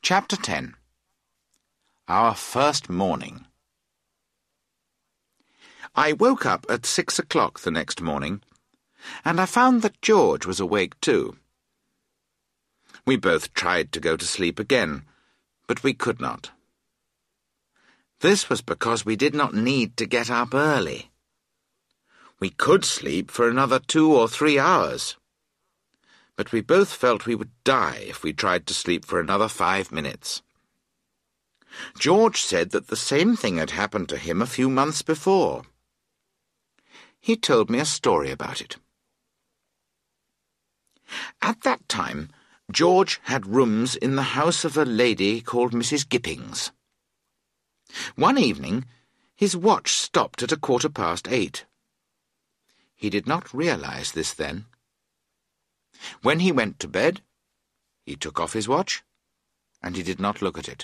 Chapter 10. Our First Morning. I woke up at 6 o'clock the next morning, and I found that George was awake too. We both tried to go to sleep again, but we could not. This was because we did not need to get up early. We could sleep for another 2 or 3 hours, but we both felt we would die if we tried to sleep for another 5 minutes. George said that the same thing had happened to him a few months before. He told me a story about it. At that time, George had rooms in the house of a lady called Mrs. Gippings. One evening, his watch stopped at 8:15. He did not realize this then. When he went to bed, he took off his watch, and he did not look at it.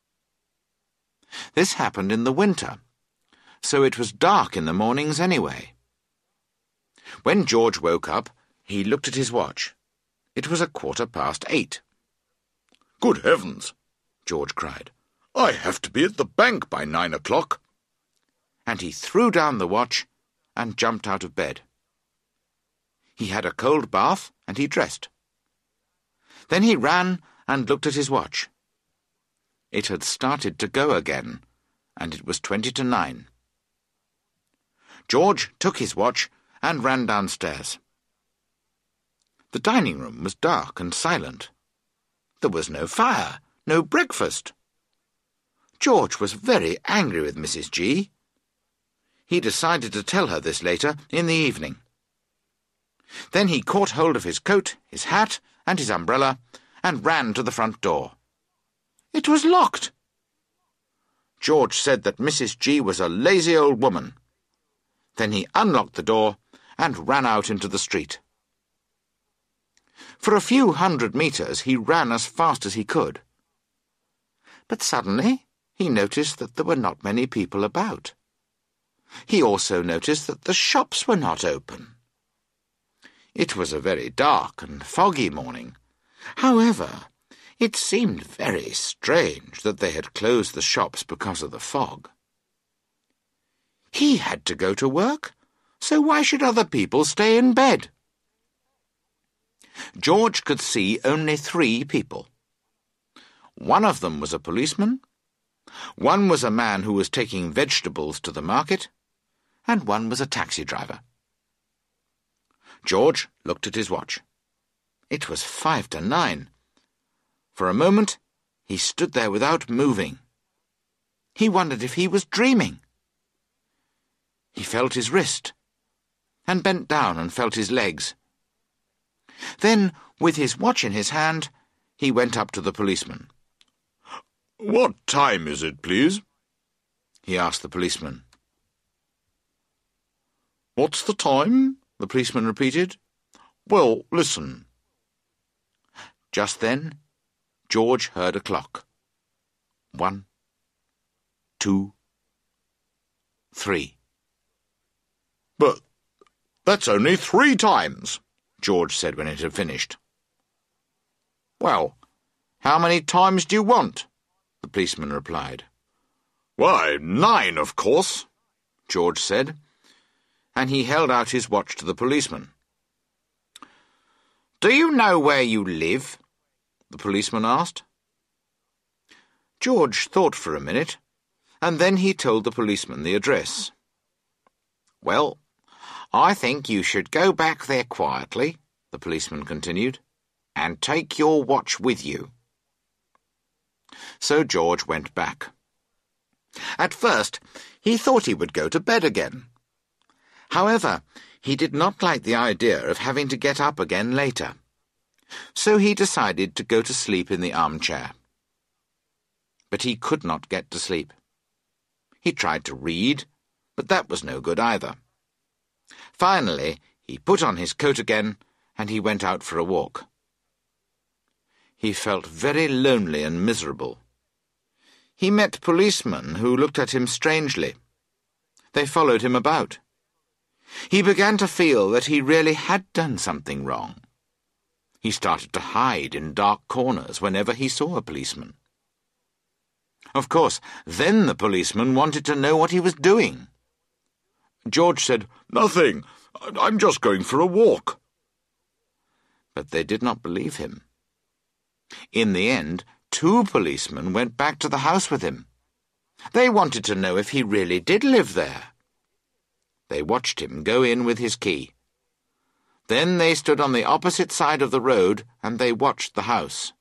This happened in the winter, so it was dark in the mornings anyway. When George woke up, he looked at his watch. It was 8:15. "Good heavens!" George cried. "I have to be at the bank by 9 o'clock. And he threw down the watch and jumped out of bed. He had a cold bath and he dressed. Then he ran and looked at his watch. It had started to go again, and it was 9:20. George took his watch and ran downstairs. The dining room was dark and silent. There was no fire, no breakfast. George was very angry with Mrs. G. He decided to tell her this later in the evening. Then he caught hold of his coat, his hat, and his umbrella, and ran to the front door. It was locked. George said that Mrs. G was a lazy old woman. Then he unlocked the door and ran out into the street. For a few 100 meters he ran as fast as he could. But suddenly he noticed that there were not many people about. He also noticed that the shops were not open. It was a very dark and foggy morning. However, it seemed very strange that they had closed the shops because of the fog. He had to go to work, so why should other people stay in bed? George could see only 3 people. One of them was a policeman, one was a man who was taking vegetables to the market, and one was a taxi driver. George looked at his watch. It was 9:05. For a moment, he stood there without moving. He wondered if he was dreaming. He felt his wrist, and bent down and felt his legs. Then, with his watch in his hand, he went up to the policeman. "What time is it, please?" he asked the policeman. "What's the time?" the policeman repeated. "Well, listen." Just then, George heard a clock. 1, 2, 3. "But that's only 3 times," George said when it had finished. "Well, how many times do you want?" the policeman replied. "Why, 9, of course," George said, and he held out his watch to the policeman. "Do you know where you live?" the policeman asked. George thought for a minute, and then he told the policeman the address. "Well, I think you should go back there quietly," the policeman continued, "and take your watch with you." So George went back. At first, he thought he would go to bed again. However, he did not like the idea of having to get up again later. So he decided to go to sleep in the armchair. But he could not get to sleep. He tried to read, but that was no good either. Finally, he put on his coat again, and he went out for a walk. He felt very lonely and miserable. He met policemen who looked at him strangely. They followed him about. He began to feel that he really had done something wrong. He started to hide in dark corners whenever he saw a policeman. Of course, then the policeman wanted to know what he was doing. George said, "Nothing. I'm just going for a walk." But they did not believe him. In the end, 2 policemen went back to the house with him. They wanted to know if he really did live there. They watched him go in with his key. Then they stood on the opposite side of the road and they watched the house.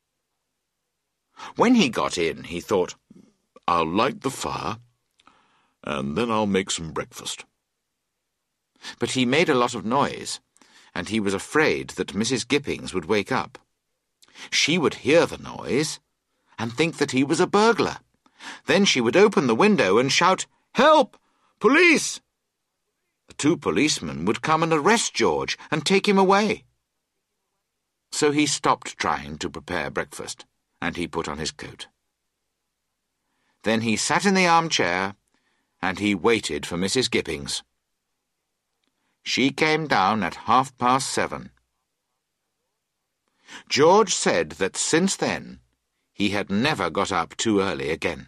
When he got in, he thought, "I'll light the fire, and then I'll make some breakfast." But he made a lot of noise, and he was afraid that Mrs. Gippings would wake up. She would hear the noise and think that he was a burglar. Then she would open the window and shout, "Help! Police!" The 2 policemen would come and arrest George and take him away. So he stopped trying to prepare breakfast, and he put on his coat. Then he sat in the armchair, and he waited for Mrs. Gippings. She came down at 7:30. George said that since then he had never got up too early again.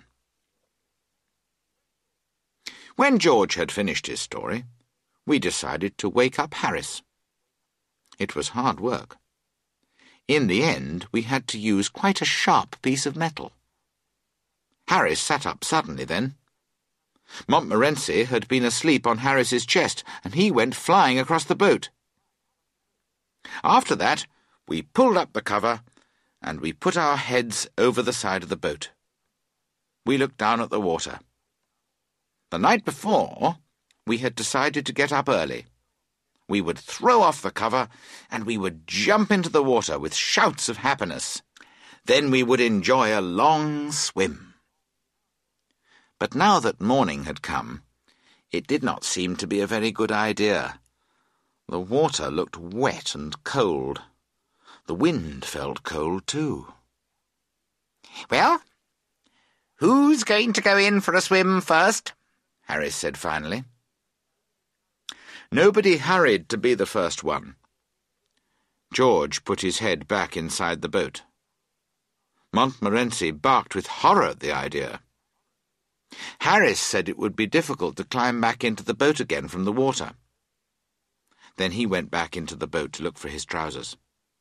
When George had finished his story, we decided to wake up Harris. It was hard work. In the end, we had to use quite a sharp piece of metal. Harris sat up suddenly then. Montmorency had been asleep on Harris's chest, and he went flying across the boat. After that, we pulled up the cover, and we put our heads over the side of the boat. We looked down at the water. The night before, we had decided to get up early. We would throw off the cover, and we would jump into the water with shouts of happiness. Then we would enjoy a long swim. But now that morning had come, it did not seem to be a very good idea. The water looked wet and cold. The wind felt cold too. "Well, who's going to go in for a swim first?" Harris said finally. Nobody hurried to be the first one. George put his head back inside the boat. Montmorency barked with horror at the idea. Harris said it would be difficult to climb back into the boat again from the water. Then he went back into the boat to look for his trousers.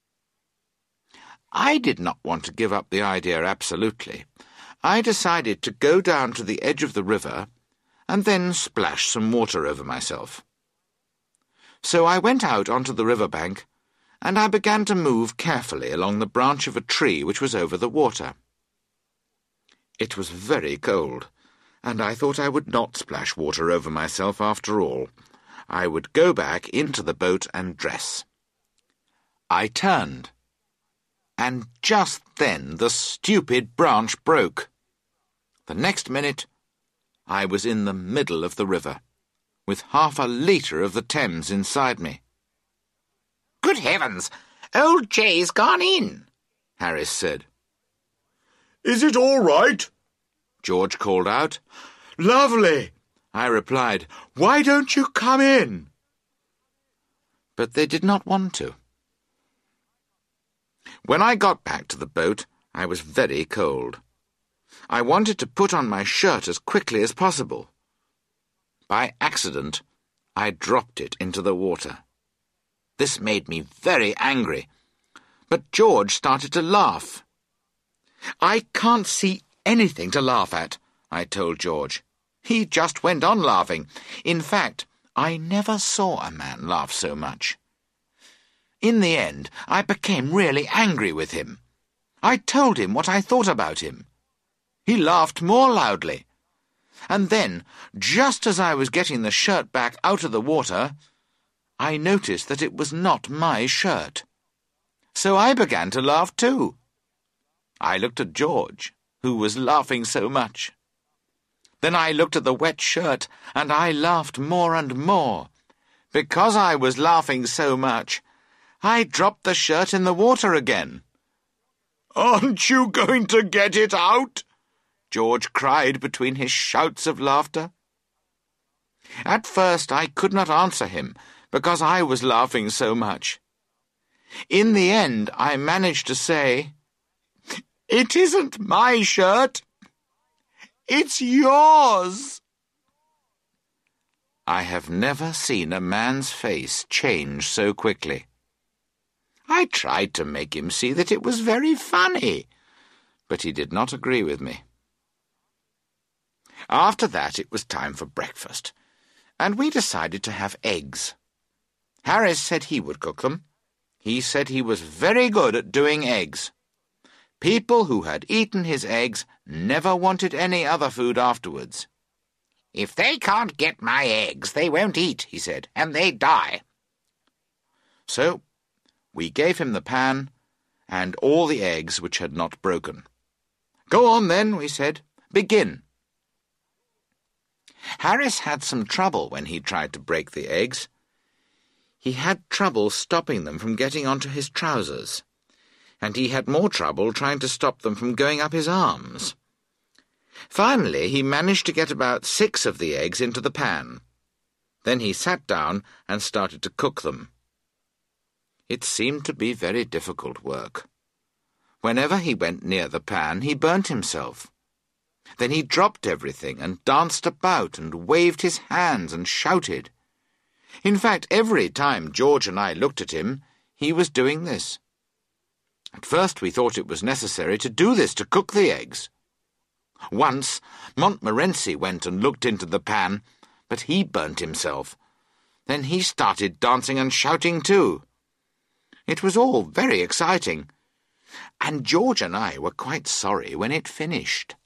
I did not want to give up the idea absolutely. I decided to go down to the edge of the river and then splash some water over myself. So I went out onto the riverbank and I began to move carefully along the branch of a tree which was over the water. It was very cold, and I thought I would not splash water over myself after all. I would go back into the boat and dress. I turned, and just then the stupid branch broke. The next minute, I was in the middle of the river, with 1/2 litre of the Thames inside me. "Good heavens! Old Jay's gone in," Harris said. "Is it all right?" George called out. "Lovely," I replied. "Why don't you come in?" But they did not want to. When I got back to the boat, I was very cold. I wanted to put on my shirt as quickly as possible. By accident, I dropped it into the water. This made me very angry, but George started to laugh. "I can't see anything to laugh at," I told George. He just went on laughing. In fact, I never saw a man laugh so much. In the end, I became really angry with him. I told him what I thought about him. He laughed more loudly. And then, just as I was getting the shirt back out of the water, I noticed that it was not my shirt. So I began to laugh too. I looked at George, who was laughing so much. Then I looked at the wet shirt, and I laughed more and more. Because I was laughing so much, I dropped the shirt in the water again. "Aren't you going to get it out?" George cried between his shouts of laughter. At first I could not answer him, because I was laughing so much. In the end I managed to say, "It isn't my shirt." It's yours!" I have never seen a man's face change so quickly. I tried to make him see that it was very funny, but he did not agree with me. After that it was time for breakfast, and we decided to have eggs. Harris said he would cook them. He said he was very good at doing eggs. People who had eaten his eggs never wanted any other food afterwards. "If they can't get my eggs, they won't eat," he said, "and they die." So we gave him the pan and all the eggs which had not broken. "Go on then," we said. "Begin." Harris had some trouble when he tried to break the eggs. He had trouble stopping them from getting onto his trousers, and he had more trouble trying to stop them from going up his arms. Finally, he managed to get about 6 of the eggs into the pan. Then he sat down and started to cook them. It seemed to be very difficult work. Whenever he went near the pan, he burnt himself. Then he dropped everything and danced about and waved his hands and shouted. In fact, every time George and I looked at him, he was doing this. At first we thought it was necessary to do this to cook the eggs. Once, Montmorency went and looked into the pan, but he burnt himself. Then he started dancing and shouting too. It was all very exciting, and George and I were quite sorry when it finished.